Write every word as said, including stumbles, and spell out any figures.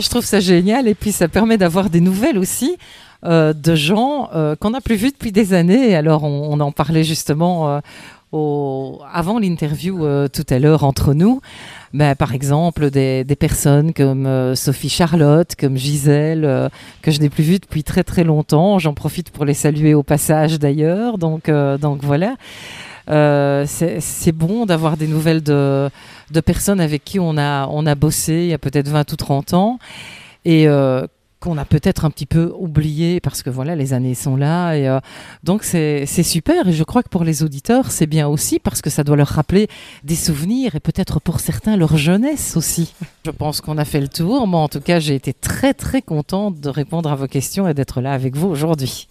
Je trouve ça génial et puis ça permet d'avoir des nouvelles aussi euh, de gens euh, qu'on n'a plus vus depuis des années. Alors on, on en parlait justement euh, au, avant l'interview euh, tout à l'heure entre nous. Ben, par exemple des, des personnes comme euh, Sophie Charlotte, comme Gisèle, euh, que je n'ai plus vues depuis très très longtemps. J'en profite pour les saluer au passage d'ailleurs. Donc, euh, donc voilà. Euh, c'est, c'est bon d'avoir des nouvelles de, de personnes avec qui on a, on a bossé il y a peut-être vingt ou trente ans et euh, qu'on a peut-être un petit peu oublié parce que voilà, les années sont là. Et, euh, donc c'est, c'est super et je crois que pour les auditeurs, c'est bien aussi parce que ça doit leur rappeler des souvenirs et peut-être pour certains leur jeunesse aussi. Je pense qu'on a fait le tour. Moi, en tout cas, j'ai été très très contente de répondre à vos questions et d'être là avec vous aujourd'hui.